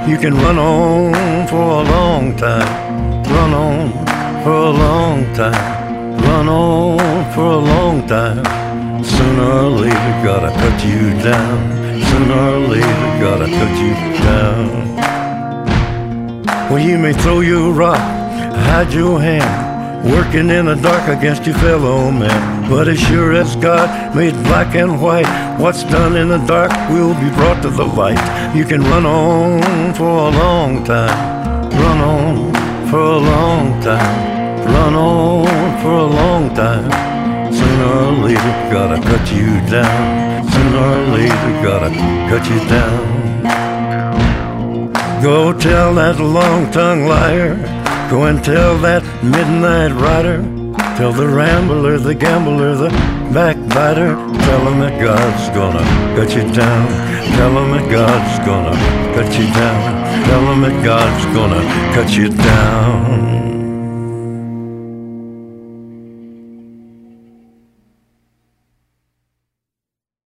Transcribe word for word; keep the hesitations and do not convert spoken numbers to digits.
You can run on for a long time, run on for a long time, run on for a long time. Sooner or later, gotta cut you down. Sooner or later, gotta cut you down. Well, you may throw your rock, hide your hand, working in the dark against your fellow man. But as sure as God made black and white, what's done in the dark will be brought to the light. You can run on for a long time, run on for a long time, run on for a long time. Sooner or later, gotta cut you down. Sooner or later, gotta cut you down. Go tell that long-tongued liar, go and tell that midnight rider, tell the rambler, the gambler, the backbiter, tell him that God's gonna cut you down. Tell him that God's gonna cut you down. Tell him that God's gonna cut you down.